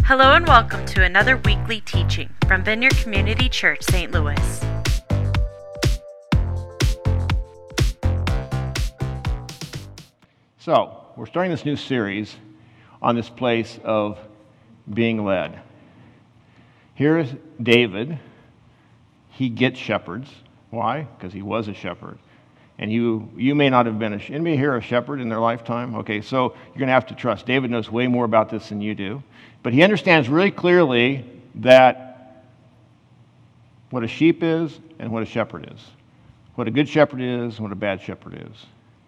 Hello and welcome to another weekly teaching from Vineyard Community Church, St. Louis. So, we're starting this new series on this place of being led. Here's David. He gets shepherds. Why? Because he was a shepherd. And you may not have been anybody here a shepherd in their lifetime? Okay, so you're going to have to trust. David knows way more about this than you do. But he understands really clearly that what a sheep is and what a shepherd is. What a good shepherd is and what a bad shepherd is.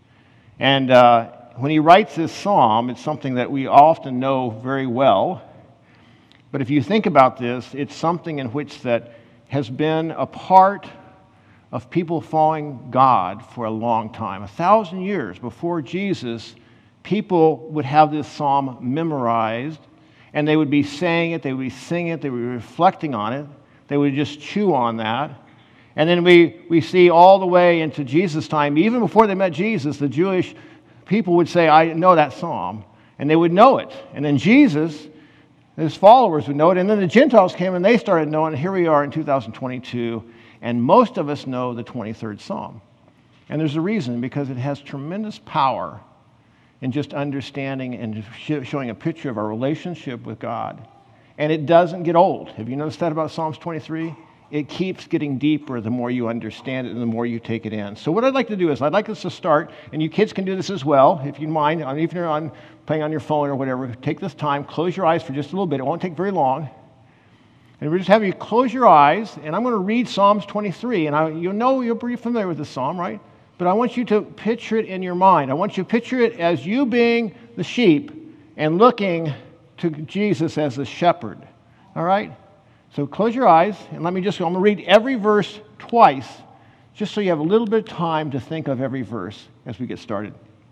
And when he writes this psalm, it's something that we often know very well. But if you think about this, it's something in which that has been a part of people following God for a long time. 1,000 years before Jesus, people would have this psalm memorized, and they would be saying it, they would be singing it, they would be reflecting on it, they would just chew on that. And then we see all the way into Jesus' time, even before they met Jesus, the Jewish people would say, I know that psalm, and they would know it. And then Jesus, his followers would know it, and then the Gentiles came and they started knowing it. Here we are in 2022, and most of us know the 23rd Psalm. And there's a reason, because it has tremendous power in just understanding and showing a picture of our relationship with God. And it doesn't get old. Have you noticed that about Psalms 23? It keeps getting deeper the more you understand it and the more you take it in. So what I'd like to do is I'd like us to start, and you kids can do this as well, if you mind, even if you're playing on your phone or whatever, take this time, close your eyes for just a little bit. It won't take very long. And we'll just have you close your eyes, and I'm going to read Psalms 23. And you're pretty familiar with this psalm, right? But I want you to picture it in your mind. I want you to picture it as you being the sheep and looking to Jesus as the shepherd. All right? So close your eyes, and I'm going to read every verse twice, just so you have a little bit of time to think of every verse as we get started.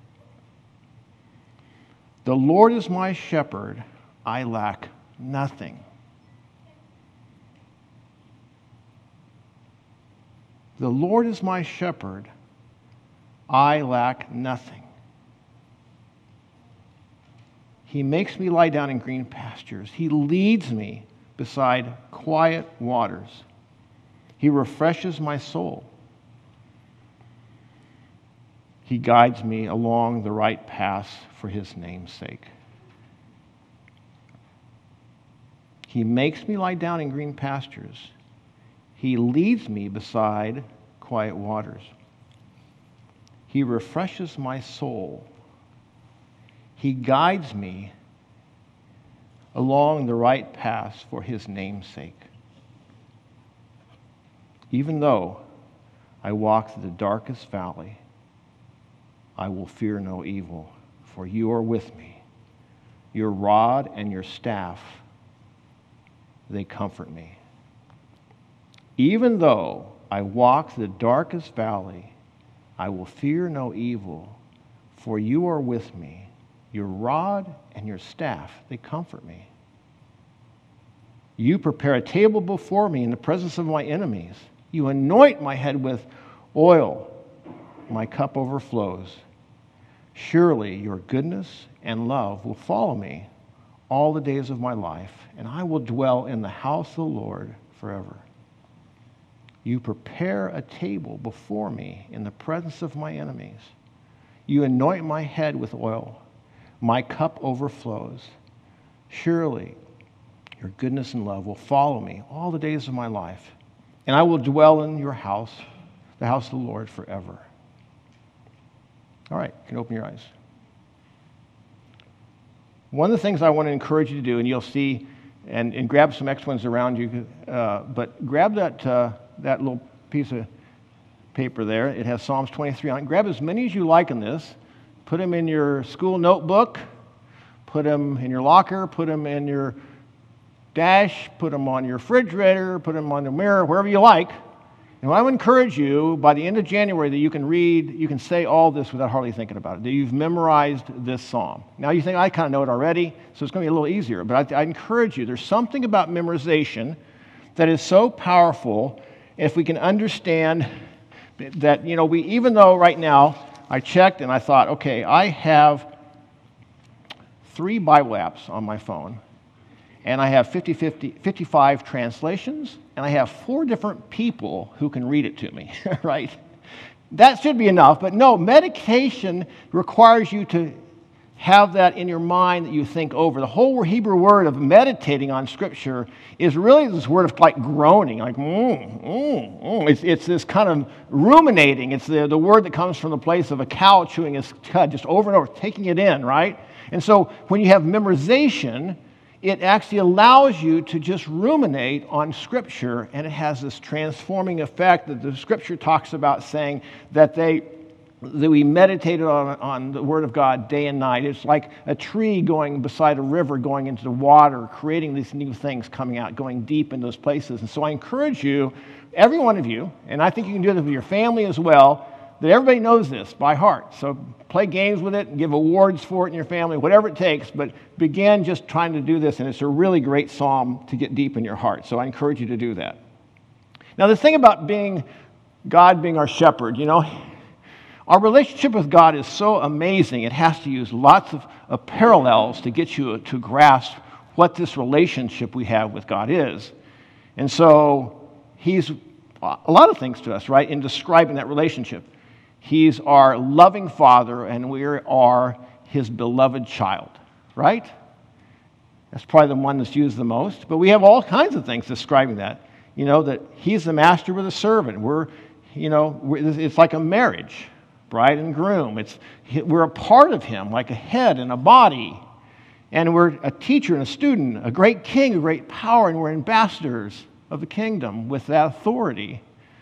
The Lord is my shepherd, I lack nothing. The Lord is my shepherd, I lack nothing. He makes me lie down in green pastures. He leads me beside quiet waters. He refreshes my soul. He guides me along the right paths for his name's sake. He makes me lie down in green pastures. He leads me beside quiet waters. He refreshes my soul. He guides me along the right paths for his name's sake. Even though I walk through the darkest valley, I will fear no evil, for you are with me. Your rod and your staff, they comfort me. Even though I walk through the darkest valley, I will fear no evil, for you are with me. Your rod and your staff, they comfort me. You prepare a table before me in the presence of my enemies. You anoint my head with oil. My cup overflows. Surely your goodness and love will follow me all the days of my life, and I will dwell in the house of the Lord forever. You prepare a table before me in the presence of my enemies. You anoint my head with oil. My cup overflows. Surely your goodness and love will follow me all the days of my life, and I will dwell in your house, the house of the Lord, forever. All right, you can open your eyes. One of the things I want to encourage you to do, and you'll see, and grab some extra ones around you, but grab that little piece of paper there. It has Psalms 23 on it. Grab as many as you like in this. Put them in your school notebook. Put them in your locker. Put them in your dash. Put them on your refrigerator. Put them on the mirror, wherever you like. And I would encourage you, by the end of January, that you can say all this without hardly thinking about it, that you've memorized this psalm. Now you think, I kind of know it already, so it's going to be a little easier. But I encourage you, there's something about memorization that is so powerful if we can understand that, even though right now I checked and I thought, okay, I have 3 Bible apps on my phone, and I have 55 translations, and I have 4 different people who can read it to me, right? That should be enough, but no, meditation requires you to have that in your mind that you think over. The whole Hebrew word of meditating on Scripture is really this word of like groaning, like It's this kind of ruminating. It's the word that comes from the place of a cow chewing its cud, just over and over, taking it in, right? And so when you have memorization, it actually allows you to just ruminate on Scripture, and it has this transforming effect that the Scripture talks about, saying that we meditated on the Word of God day and night. It's like a tree going beside a river, going into the water, creating these new things coming out, going deep in those places. And so I encourage you, every one of you, and I think you can do this with your family as well, that everybody knows this by heart. So play games with it and give awards for it in your family, whatever it takes, but begin just trying to do this, and it's a really great psalm to get deep in your heart. So I encourage you to do that. Now, the thing about God being our shepherd, our relationship with God is so amazing. It has to use lots of parallels to get you to grasp what this relationship we have with God is. And so He's a lot of things to us, right, in describing that relationship. He's our loving Father, and we are His beloved child, right? That's probably the one that's used the most. But we have all kinds of things describing that. That He's the master, we're the servant. It's like a marriage. Bride and groom. We're a part of Him, like a head and a body. And we're a teacher and a student, a great king, a great power, and we're ambassadors of the kingdom with that authority.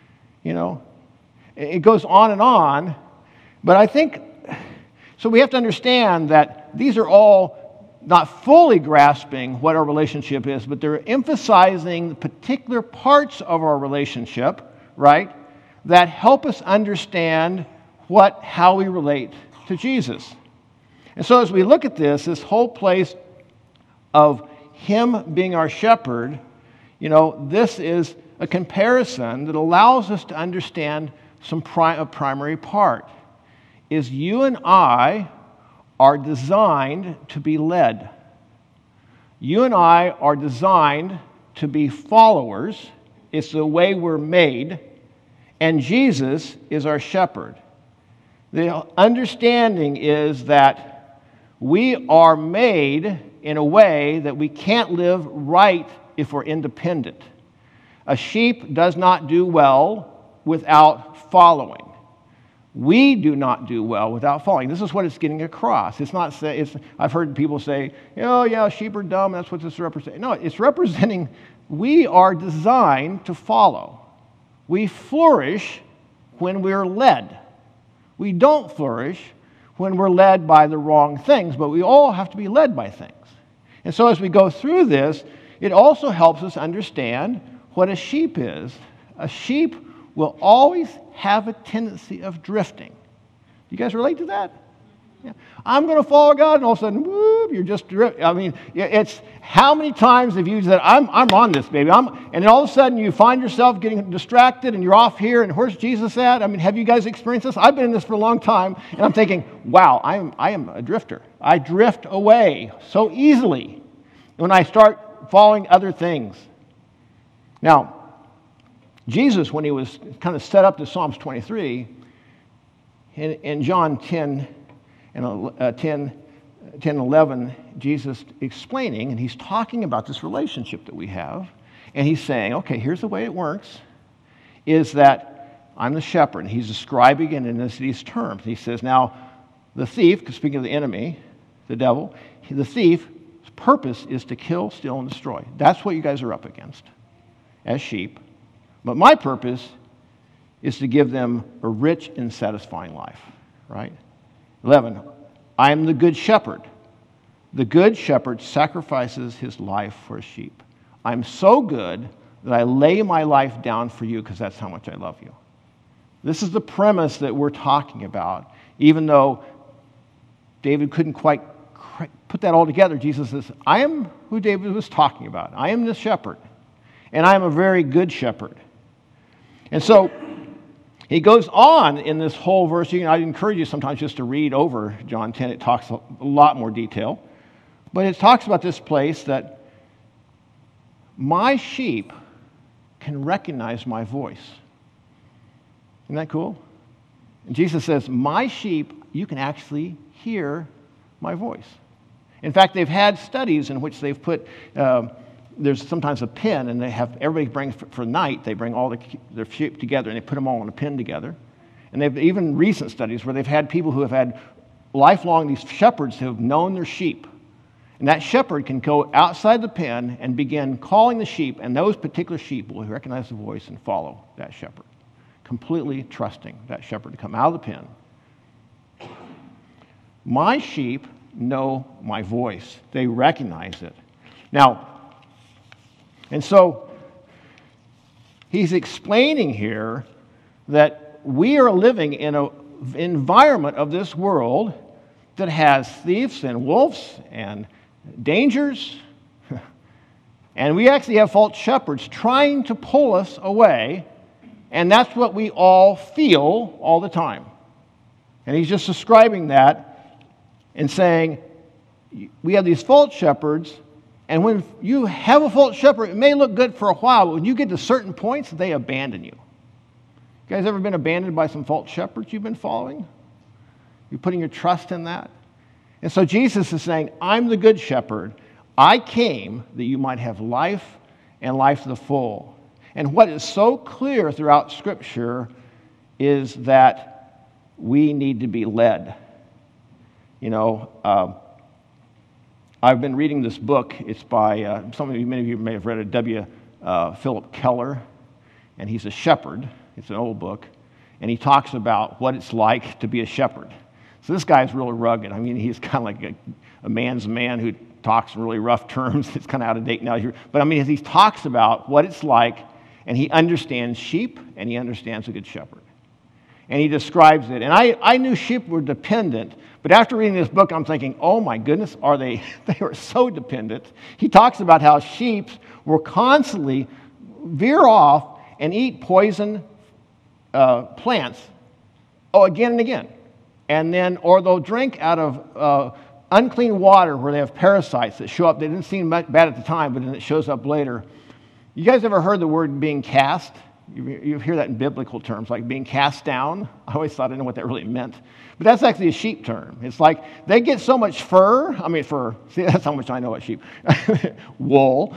It goes on, but I think, so we have to understand that these are all not fully grasping what our relationship is, but they're emphasizing particular parts of our relationship, right, that help us understand how we relate to Jesus. And so as we look at this whole place of Him being our shepherd, this is a comparison that allows us to understand a primary part. Is you and I are designed to be led. You and I are designed to be followers. It's the way we're made. And Jesus is our shepherd. The understanding is that we are made in a way that we can't live right if we're independent. A sheep does not do well without following. We do not do well without following. This is what it's getting across. I've heard people say, "Oh yeah, sheep are dumb." That's what this represents. No, it's representing we are designed to follow. We flourish when we're led. We don't flourish when we're led by the wrong things, but we all have to be led by things. And so as we go through this, it also helps us understand what a sheep is. A sheep will always have a tendency of drifting. You guys relate to that? Yeah. I'm going to follow God, and all of a sudden, whoop, you're just drifting. I mean, it's how many times have you said, I'm on this, baby. And then all of a sudden you find yourself getting distracted, and you're off here, and where's Jesus at? I mean, have you guys experienced this? I've been in this for a long time, and I'm thinking, wow, I am a drifter. I drift away so easily when I start following other things. Now, Jesus, when He was kind of set up to Psalms 23, in John 10 and 11, Jesus explaining, and He's talking about this relationship that we have, and He's saying, okay, here's the way it works, is that I'm the shepherd. And He's describing it in these terms. He says, now, the thief, speaking of the enemy, the devil, the thief's purpose is to kill, steal, and destroy. That's what you guys are up against as sheep. But my purpose is to give them a rich and satisfying life, right? 11, I am the good shepherd. The good shepherd sacrifices his life for his sheep. I'm so good that I lay my life down for you because that's how much I love you. This is the premise that we're talking about. Even though David couldn't quite put that all together, Jesus says, I am who David was talking about. I am the shepherd, and I am a very good shepherd. And so he goes on in this whole verse. I'd encourage you sometimes just to read over John 10. It talks a lot more detail. But it talks about this place that my sheep can recognize my voice. Isn't that cool? And Jesus says, my sheep, you can actually hear my voice. In fact, they've had studies in which they've put, there's sometimes a pin, and they have, everybody brings, for night, they bring all their sheep together, and they put them all in a pin together. And they've even recent studies where they've had people who have had lifelong, these shepherds who have known their sheep. And that shepherd can go outside the pen and begin calling the sheep, and those particular sheep will recognize the voice and follow that shepherd, completely trusting that shepherd to come out of the pen. My sheep know my voice. They recognize it. Now, and so he's explaining here that we are living in an environment of this world that has thieves and wolves and dangers, and we actually have false shepherds trying to pull us away, and that's what we all feel all the time. And he's just describing that and saying, we have these false shepherds, and when you have a false shepherd, it may look good for a while, but when you get to certain points, they abandon you. You guys ever been abandoned by some false shepherds you've been following? You're putting your trust in that? And so Jesus is saying, I'm the good shepherd. I came that you might have life and life to the full. And what is so clear throughout Scripture is that we need to be led. You know, I've been reading this book. It's by, many of you may have read it, W. Philip Keller, and he's a shepherd. It's an old book, and he talks about what it's like to be a shepherd. So this guy's really rugged. I mean, he's kind of like a man's man who talks in really rough terms. It's kind of out of date now. But I mean, he talks about what it's like, and he understands sheep, and he understands a good shepherd. And he describes it. And I knew sheep were dependent, but after reading this book, I'm thinking, oh my goodness, are they? They are so dependent. He talks about how sheep will constantly veer off and eat poison plants again and again. And then, or they'll drink out of unclean water where they have parasites that show up. They didn't seem bad at the time, but then it shows up later. You guys ever heard the word being cast? You hear that in biblical terms, like being cast down. I always thought I didn't know what that really meant. But that's actually a sheep term. It's like they get so much fur. I mean, fur. See, that's how much I know about sheep. Wool.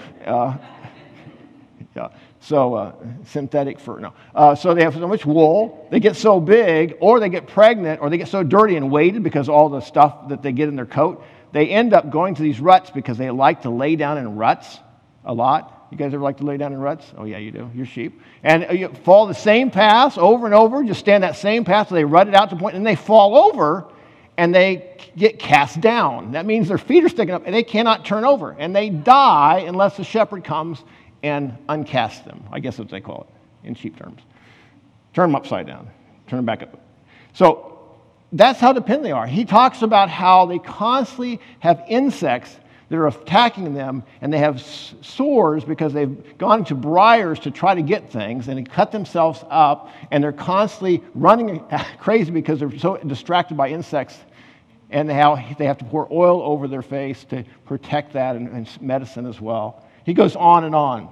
Yeah. So synthetic fur. No. So they have so much wool. They get so big, or they get pregnant, or they get so dirty and weighted because all the stuff that they get in their coat. They end up going to these ruts because they like to lay down in ruts a lot. You guys ever like to lay down in ruts? Oh, yeah, you do. You're sheep. And you follow the same path over and over. Just stand that same path so they rut it out to the point, and they fall over, and they get cast down. That means their feet are sticking up, and they cannot turn over. And they die unless the shepherd comes and uncast them. I guess that's what they call it in sheep terms. Turn them upside down. Turn them back up. So that's how dependent they are. He talks about how they constantly have insects that are attacking them, and they have sores because they've gone into briars to try to get things, and they cut themselves up, and they're constantly running crazy because they're so distracted by insects, and they have to pour oil over their face to protect that, and medicine as well. He goes on and on.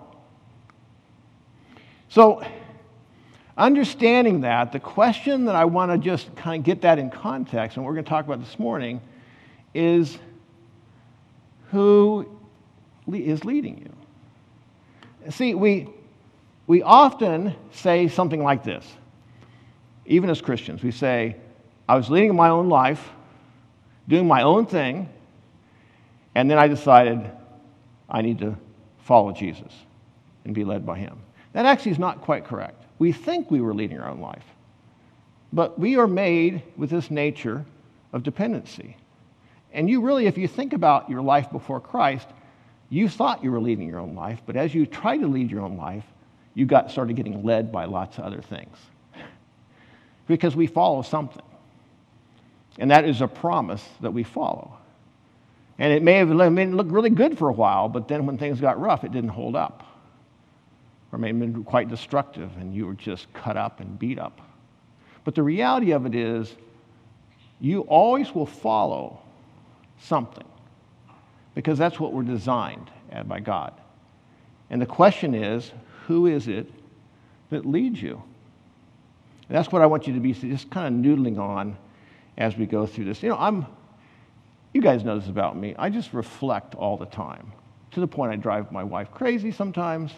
So, understanding that, the question that I want to just kind of get that in context, and what we're going to talk about this morning, is who is leading you? See, we often say something like this. Even as Christians, we say, I was leading my own life, doing my own thing, and then I decided I need to follow Jesus and be led by him. That actually is not quite correct. We think we were leading our own life, but we are made with this nature of dependency. And you really, if you think about your life before Christ, you thought you were leading your own life, but as you tried to lead your own life, you started getting led by lots of other things. Because we follow something. And that is a promise that we follow. And it may have looked really good for a while, but then when things got rough, it didn't hold up. Or may have been quite destructive, and you were just cut up and beat up. But the reality of it is, you always will follow something, because that's what we're designed by God. And the question is, who is it that leads you? And that's what I want you to be just kind of noodling on as we go through this. You guys know this about me. I just reflect all the time, to the point I drive my wife crazy sometimes.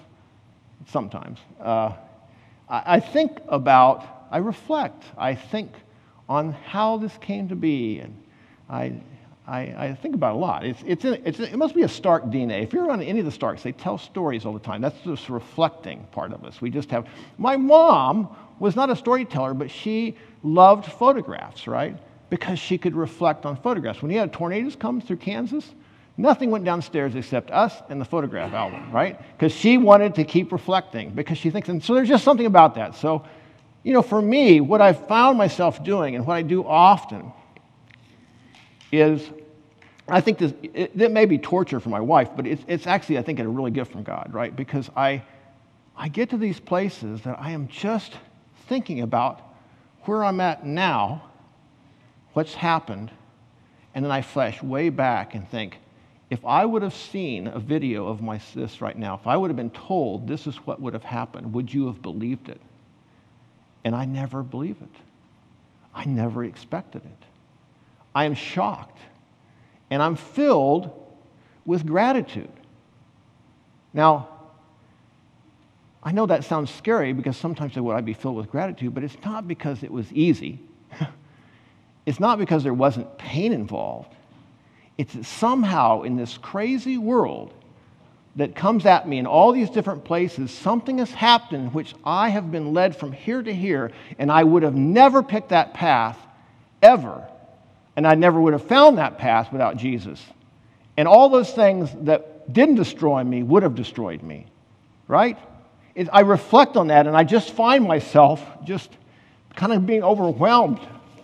I think about, I reflect. I think on how this came to be, and I think about it a lot. It must be a Stark DNA. If you're on any of the Starks, they tell stories all the time. That's this reflecting part of us. We just have. My mom was not a storyteller, but she loved photographs, right? Because she could reflect on photographs. When you had tornadoes come through Kansas, nothing went downstairs except us and the photograph album, right? Because she wanted to keep reflecting, because she thinks, and so there's just something about that. So, for me, what I've found myself doing, and what I do often, is, I think it may be torture for my wife, but it's actually, I think, a really gift from God, right? Because I get to these places that I am just thinking about where I'm at now, what's happened, and then I flash way back and think, if I would have seen a video of this right now, if I would have been told this is what would have happened, would you have believed it? And I never believe it. I never expected it. I am shocked. And I'm filled with gratitude. Now, I know that sounds scary, because sometimes would I be filled with gratitude, but it's not because it was easy. It's not because there wasn't pain involved. It's that somehow in this crazy world that comes at me in all these different places, something has happened which I have been led from here to here, and I would have never picked that path ever. And I never would have found that path without Jesus. And all those things that didn't destroy me would have destroyed me, right? I reflect on that, and I just find myself just kind of being overwhelmed.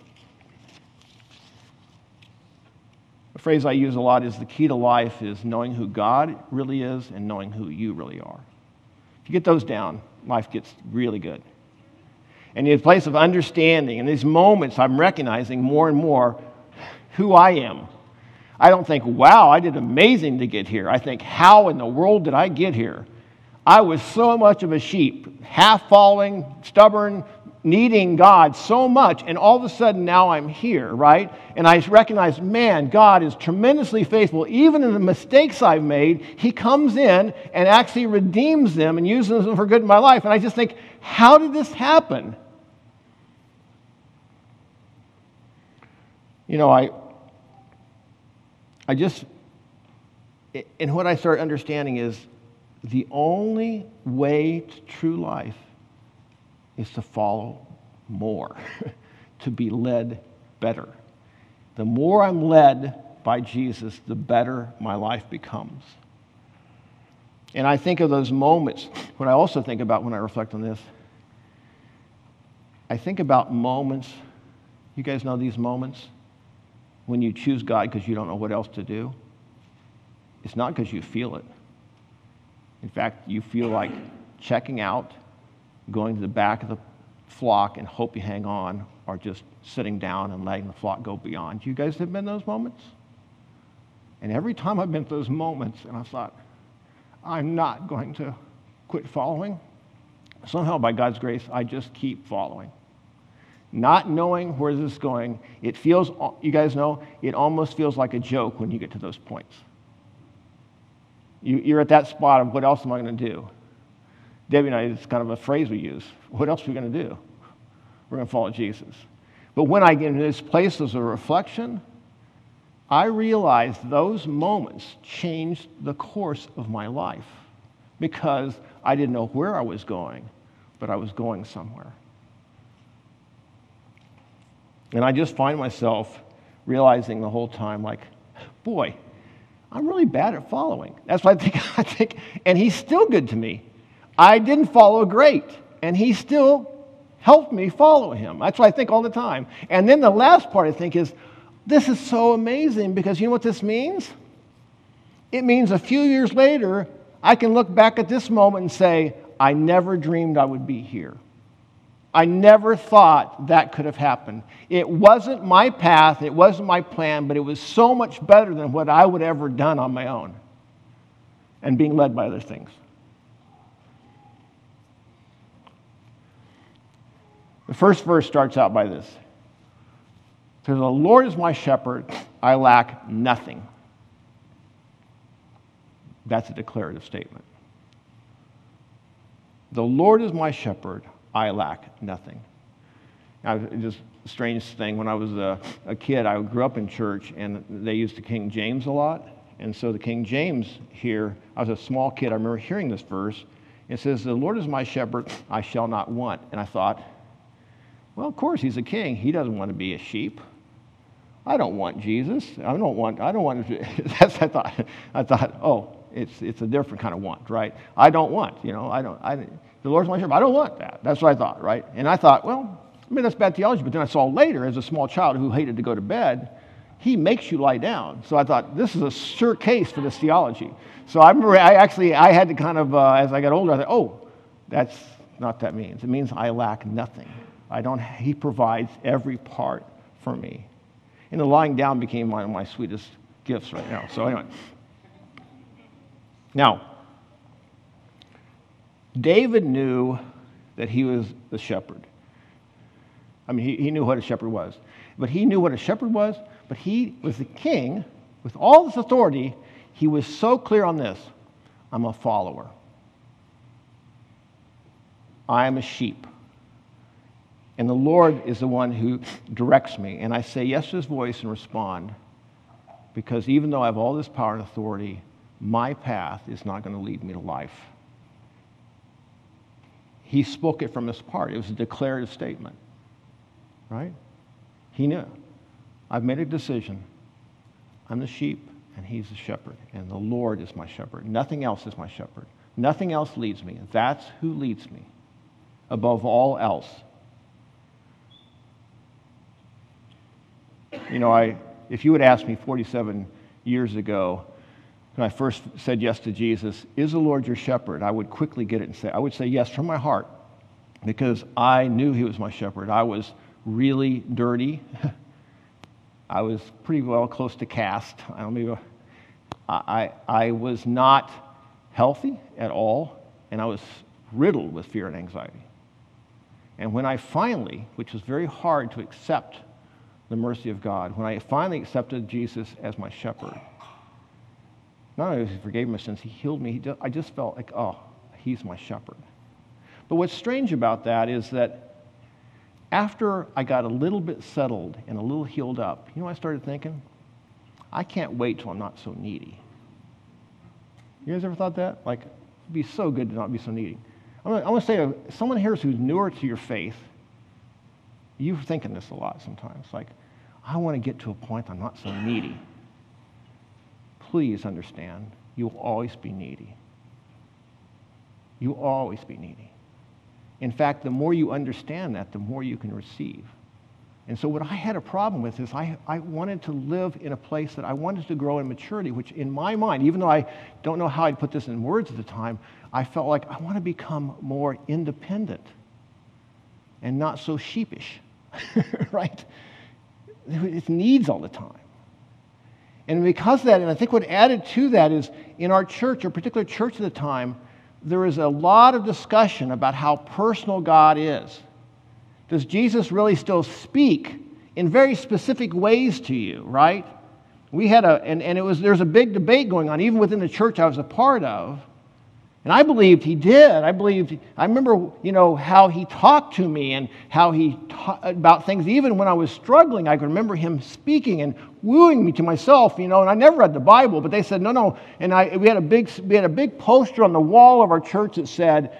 A phrase I use a lot is, the key to life is knowing who God really is and knowing who you really are. If you get those down, life gets really good. And in a place of understanding, in these moments, I'm recognizing more and more who I am. I don't think, wow, I did amazing to get here. I think, how in the world did I get here? I was so much of a sheep, half following, stubborn, needing God so much, and all of a sudden now I'm here, right? And I recognize, man, God is tremendously faithful. Even in the mistakes I've made, He comes in and actually redeems them and uses them for good in my life. And I just think, how did this happen? And what I start understanding is, the only way to true life is to follow more, to be led better. The more I'm led by Jesus, the better my life becomes. And I think of those moments. What I also think about when I reflect on this, I think about moments, you guys know these moments, when you choose God because you don't know what else to do. It's not because you feel it. In fact, you feel like checking out, going to the back of the flock and hope you hang on, or just sitting down and letting the flock go beyond. You guys have been in those moments? And every time I've been through those moments, and I thought, I'm not going to quit following. Somehow, by God's grace, I just keep following. Not knowing where this is going, it feels, you guys know, it almost feels like a joke when you get to those points. You're at that spot of, what else am I going to do? Debbie and I, it's kind of a phrase we use. What else are we going to do? We're going to follow Jesus. But when I get into this place as a reflection, I realize those moments changed the course of my life, because I didn't know where I was going, but I was going somewhere. And I just find myself realizing the whole time, like, boy, I'm really bad at following. That's what I think, and He's still good to me. I didn't follow great, and He still helped me follow Him. That's what I think all the time. And then the last part I think is, this is so amazing, because you know what this means? It means a few years later, I can look back at this moment and say, I never dreamed I would be here. I never thought that could have happened. It wasn't my path, it wasn't my plan, but it was so much better than what I would have ever done on my own, and being led by other things. The first verse starts out by this. It says, the Lord is my shepherd, I lack nothing. That's a declarative statement. The Lord is my shepherd, I lack nothing. Now, just a strange thing, when I was a kid, I grew up in church, and they used the King James a lot. And so the King James here, I was a small kid, I remember hearing this verse. It says, the Lord is my shepherd, I shall not want. And I thought, well, of course, he's a king. He doesn't want to be a sheep. I don't want Jesus. I don't want, that's, I thought, oh, it's a different kind of want, right? I don't want, the Lord's my shepherd. I don't want that. That's what I thought, right? And I thought, well, that's bad theology. But then I saw later, as a small child who hated to go to bed, he makes you lie down. So I thought, this is a sure case for this theology. So I remember I had to kind of, as I got older, I thought, oh, that's not what that means. It means I lack nothing. He provides every part for me. And the lying down became one of my sweetest gifts right now. So anyway. Now, David knew that he was the shepherd. I mean, he knew what a shepherd was. But he knew what a shepherd was, but he was the king. With all this authority, he was so clear on this. I'm a follower. I am a sheep. And the Lord is the one who directs me. And I say yes to his voice and respond. Because even though I have all this power and authority, my path is not going to lead me to life. He spoke it from his heart. It was a declarative statement. Right? He knew. I've made a decision. I'm the sheep, and he's the shepherd. And the Lord is my shepherd. Nothing else is my shepherd. Nothing else leads me. That's who leads me above all else. If you had asked me 47 years ago, when I first said yes to Jesus, is the Lord your shepherd? I would quickly get it and I would say yes from my heart, because I knew he was my shepherd. I was really dirty. I was pretty well close to cast. I was not healthy at all, and I was riddled with fear and anxiety. And when I finally, which was very hard to accept the mercy of God, when I finally accepted Jesus as my shepherd, not only he forgave my sins, he healed me. I just felt like, oh, he's my shepherd. But what's strange about that is that after I got a little bit settled and a little healed up, you know what I started thinking? I can't wait till I'm not so needy. You guys ever thought that? Like, it'd be so good to not be so needy. I want to say to someone here who's newer to your faith, you're thinking this a lot sometimes. Like, I want to get to a point I'm not so needy. Please understand, you'll always be needy. You'll always be needy. In fact, the more you understand that, the more you can receive. And so what I had a problem with is I wanted to live in a place that I wanted to grow in maturity, which in my mind, even though I don't know how I'd put this in words at the time, I felt like I want to become more independent and not so sheepish, right? It's needs all the time. And because of that, and I think what added to that is in our church, our particular church at the time, there is a lot of discussion about how personal God is. Does Jesus really still speak in very specific ways to you, right? We had there's a big debate going on, even within the church I was a part of. And I believed he did. I remember, how he talked to me and how he about things. Even when I was struggling, I could remember him speaking and wooing me to myself, and I never read the Bible, but they said, no. And we had a big poster on the wall of our church that said,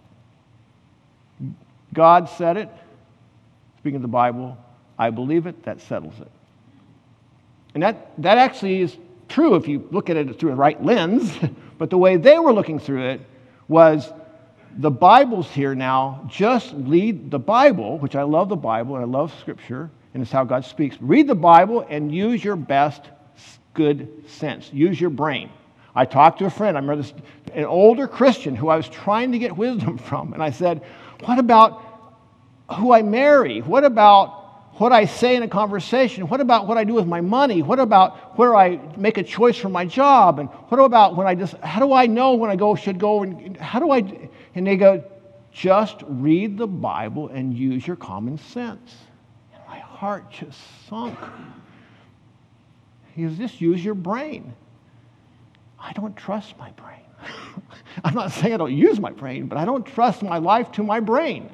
God said it. Speaking of the Bible, I believe it, that settles it. And that actually is true if you look at it through the right lens, but the way they were looking through it was the Bible's here now, just read the Bible, which I love the Bible and I love Scripture, and it's how God speaks. Read the Bible and use your best good sense. Use your brain. I talked to a friend, I remember an older Christian who I was trying to get wisdom from, and I said, what about who I marry? What about what I say in a conversation? What about what I do with my money? What about where I make a choice for my job? And what about how do I know when I should go? And how do I? And they go, just read the Bible and use your common sense. And my heart just sunk. He says, just use your brain. I don't trust my brain. I'm not saying I don't use my brain, but I don't trust my life to my brain.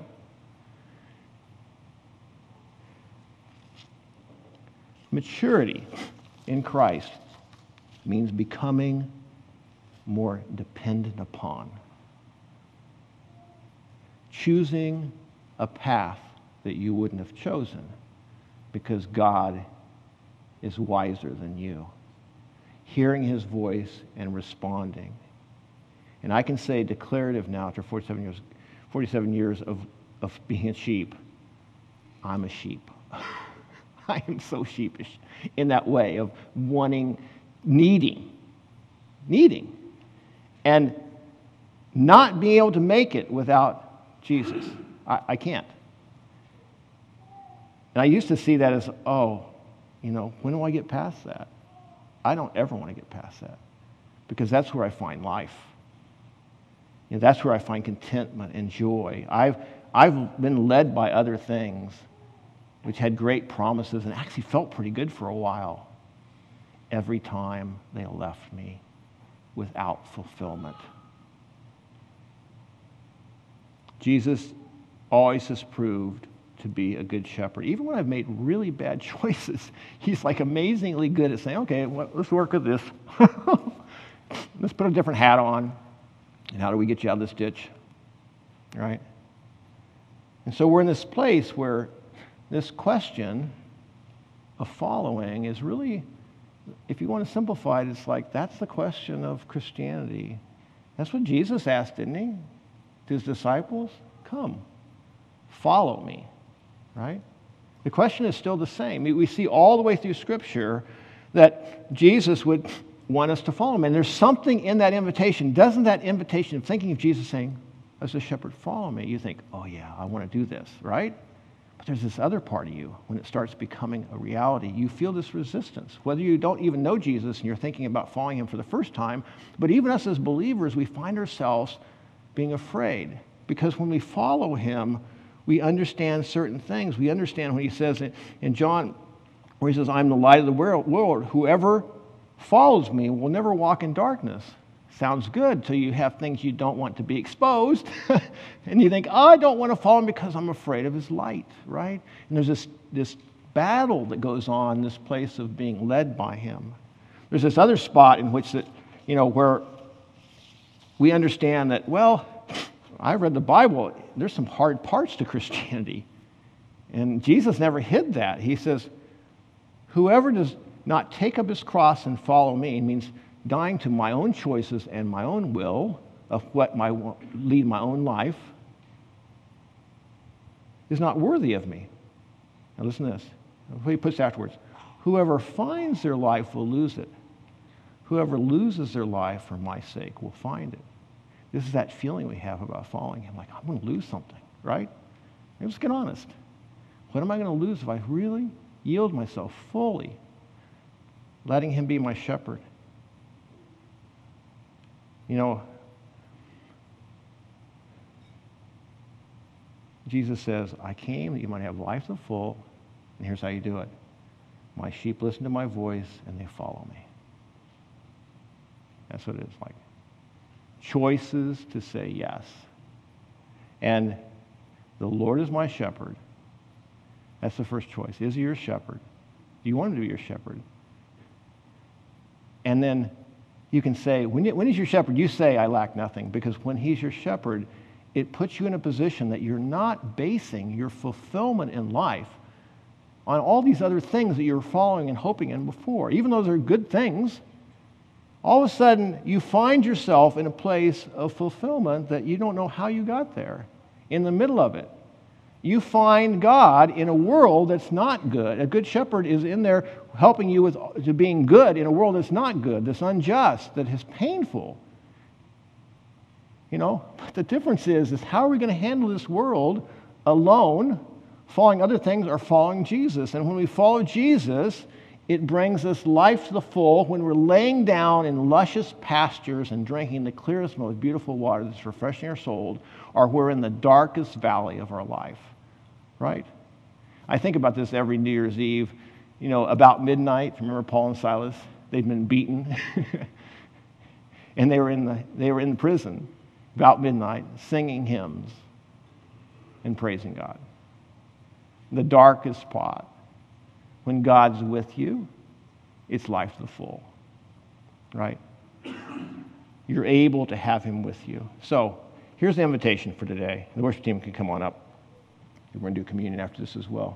Maturity in Christ means becoming more dependent upon. Choosing a path that you wouldn't have chosen because God is wiser than you. Hearing his voice and responding. And I can say declarative now after 47 years of being a sheep, I'm a sheep. I am so sheepish in that way of needing, and not being able to make it without Jesus. I can't. And I used to see that as, when do I get past that? I don't ever want to get past that because that's where I find life. That's where I find contentment and joy. I've been led by other things which had great promises and actually felt pretty good for a while. Every time they left me without fulfillment. Jesus always has proved to be a good shepherd. Even when I've made really bad choices, he's like amazingly good at saying, okay, let's work with this. Let's put a different hat on. And how do we get you out of this ditch? Right? And so we're in this place where this question of following is really, if you want to simplify it, it's like that's the question of Christianity. That's what Jesus asked, didn't he? To his disciples, come, follow me, right? The question is still the same. We see all the way through Scripture that Jesus would want us to follow him. And there's something in that invitation. Doesn't that invitation of thinking of Jesus saying, as a shepherd, follow me, you think, oh yeah, I want to do this, right? But there's this other part of you, when it starts becoming a reality, you feel this resistance. Whether you don't even know Jesus and you're thinking about following him for the first time, but even us as believers, we find ourselves being afraid. Because when we follow him, we understand certain things. We understand when he says in John, where he says, I'm the light of the world. Whoever follows me will never walk in darkness. Sounds good till you have things you don't want to be exposed. And you think, I don't want to follow him because I'm afraid of his light, right? And there's this battle that goes on, this place of being led by him. There's this other spot in which where we understand that, well, I read the Bible, there's some hard parts to Christianity. And Jesus never hid that. He says, whoever does not take up his cross and follow me, means dying to my own choices and my own will of what lead my own life, is not worthy of me. Now listen to this. What he puts afterwards. Whoever finds their life will lose it. Whoever loses their life for my sake will find it. This is that feeling we have about following him. Like, I'm going to lose something, right? Let's get honest. What am I going to lose if I really yield myself fully, letting him be my shepherd? Jesus says, I came that you might have life to the full, and here's how you do it. My sheep listen to my voice, and they follow me. That's what it's like. Choices to say yes. And the Lord is my shepherd. That's the first choice. Is he your shepherd? Do you want him to be your shepherd? And then you can say, when he's your shepherd, you say, I lack nothing. Because when he's your shepherd, it puts you in a position that you're not basing your fulfillment in life on all these other things that you're following and hoping in before. Even though they're good things, all of a sudden you find yourself in a place of fulfillment that you don't know how you got there, in the middle of it. You find God in a world that's not good. A good shepherd is in there helping you to being good in a world that's not good, that's unjust, that is painful. But the difference is how are we going to handle this world alone, following other things, or following Jesus? And when we follow Jesus, It brings us life to the full when we're laying down in luscious pastures and drinking the clearest, most beautiful water that's refreshing our soul, or we're in the darkest valley of our life, right? I think about this every New Year's Eve. About midnight, remember Paul and Silas? They'd been beaten. And they were in the prison about midnight singing hymns and praising God. The darkest spot. When God's with you, it's life to the full, right? You're able to have him with you. So here's the invitation for today. The worship team can come on up. We're going to do communion after this as well.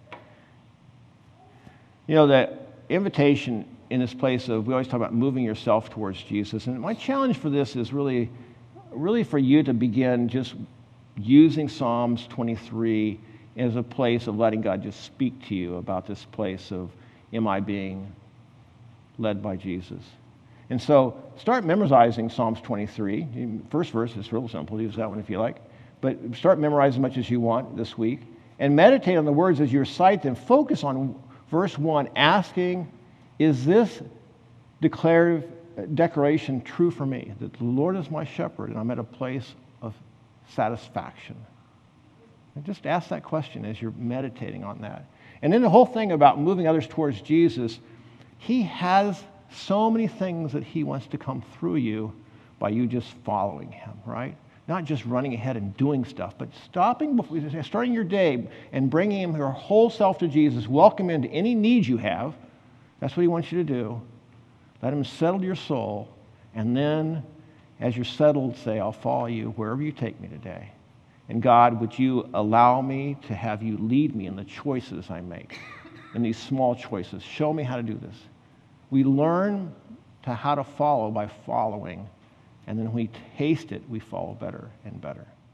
The invitation in this place of, we always talk about moving yourself towards Jesus. And my challenge for this is really for you to begin just using Psalms 23 as a place of letting God just speak to you about this place of, am I being led by Jesus? And so start memorizing Psalms 23. First verse is real simple. Use that one if you like. But start memorizing as much as you want this week. And meditate on the words as you recite them. Focus on verse 1, asking, is this declaration true for me? That the Lord is my shepherd and I'm at a place of satisfaction. And just ask that question as you're meditating on that. And then the whole thing about moving others towards Jesus, he has so many things that he wants to come through you by you just following him, right? Not just running ahead and doing stuff, but starting your day and bringing him your whole self to Jesus. Welcome into any needs you have. That's what he wants you to do. Let him settle your soul. And then, as you're settled, say, I'll follow you wherever you take me today. And God, would you allow me to have you lead me in the choices I make, in these small choices. Show me how to do this. We learn how to follow by following. And then when we taste it, we follow better and better.